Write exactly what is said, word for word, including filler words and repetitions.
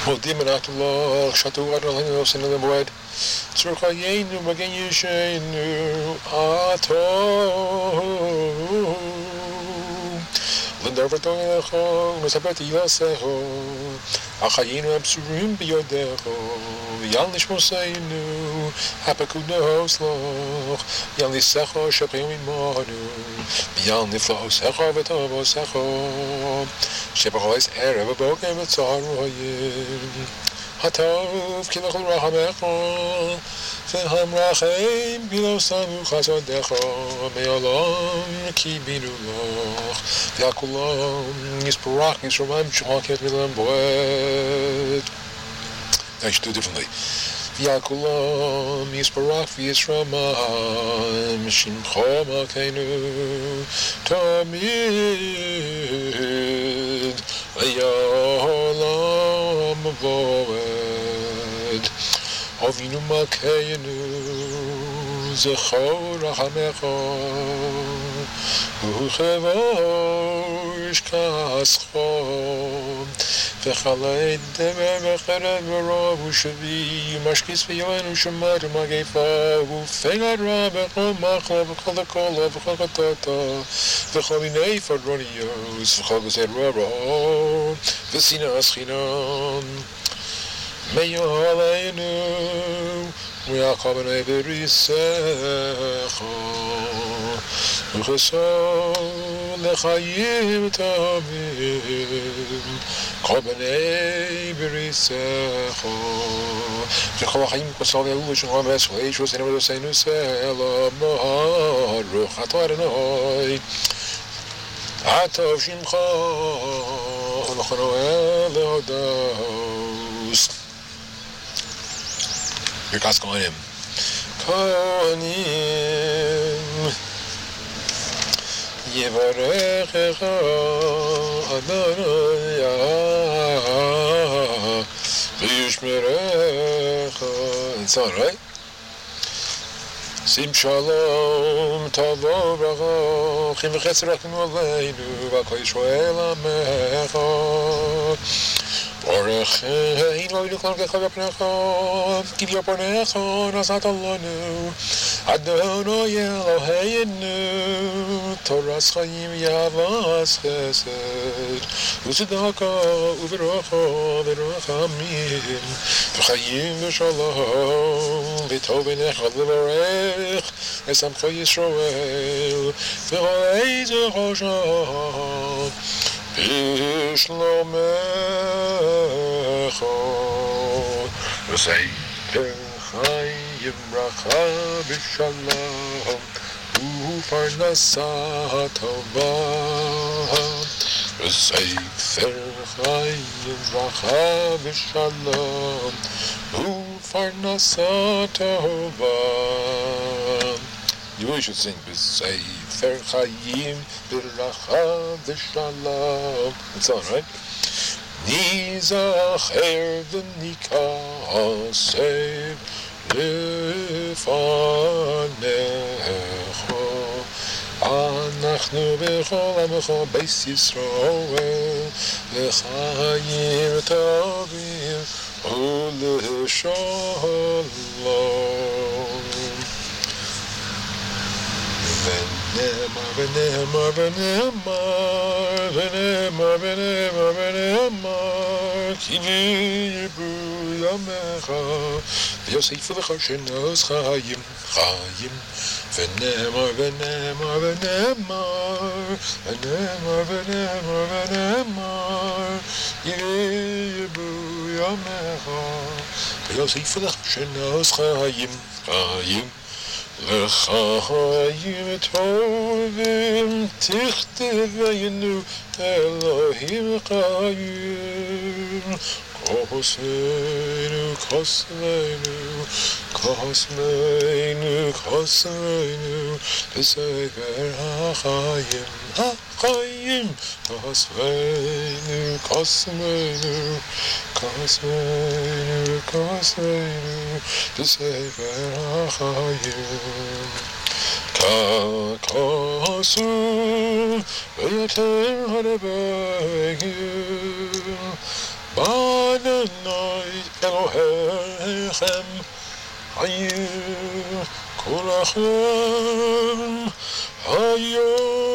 מודים מנת לך, שתו עד עלינו עושים למועד. צור חיינו מגן ישנו, עתו. לנדבר תורך, נספת יעשך, החיינו הבשורים ביודך, ויל נשמוסנו, הפקודנו סלח, ויל ניסך שפרים עמנו, ויל נפלוסך וטובוסך, שבחויס ערב ובוקר וצהריים. הטוב כי לכל רחמך, והמרחם בלעשנו חסדך, מעולם כי בינו לך, והכולם יספרח ישרומם שחקת ולמבועד. I should do it differently. והכולם יספרח וישרומם שמך מלכנו תמיד לעולם ועד. אבינו מלכנו זכור רחמך וכבוש כעסך וחלי דבר וחרב ורוב ושבי משקיס ויוענו שמר ומגפה ופגד רע וכל מחלה וכל הקולה וכל חטאתה וכל מיני פרדוניוס וכל גזר רע ושנאה חינם מיה עלינו ויעקב בני בריסך וחסר לחיים תמיד כל בני בריסך וכל החיים כוסל אלו שלום ועשוי שעושינו ודעשינו סלם ברוך אתה אדוני הטוב שמך לכנו להודות. Birkas Kohanim. Kohanim Yevarechecha Adonai V'yishmerecha. It's all right. Sim shalom tavo bracha chim v'chetz rachnu aleinu v'kol Yisrael amecha. Baruch Eino Yilukon Gechav Apnecha Kiv Yaponecha Nasat Alanu Adonai Eloheinu Toras Chaim Yavas Chesed U'Tzedaka U'Veracha V'Rachamim V'Chaim V'Shalom V'Tov B'Necha V'Varech Esamcha Yisrael V'Ho'ez V'Chosha B'Shlomecha V'Sefer Chaim Bracha B'Shalom U'Parnasa Tova V'Sefer Chaim Bracha B'Shalom U'Parnasa Tova. You really should sing B'Sefer Chaim Bracha B'Shalom. It's on, right? Nizacher v'nikaseh lefanecha אנחנו בכל עמך בית ישראל לחיים טובים ולשלום. ונאמר ונאמר ונאמר ונאמר ונאמר ונאמר כי ירבו ימיך ויוסיפו לך שנות חיים חיים. ונאמר ונאמר ונאמר ונאמר ונאמר ונאמר ירבו ימיך ויוסיפו לך שנות חיים חיים. לחיים טובים תכתבנו אלוהים חיים. קוסמנו קוסמנו קוסמנו קוסמנו בספר החיים החיים. קוסמנו קוסמנו קוסמנו קוסמנו בספר החיים. ככסו ויותר הדבקים בנו Adonai Elohechem Hayu Kulachem Hayu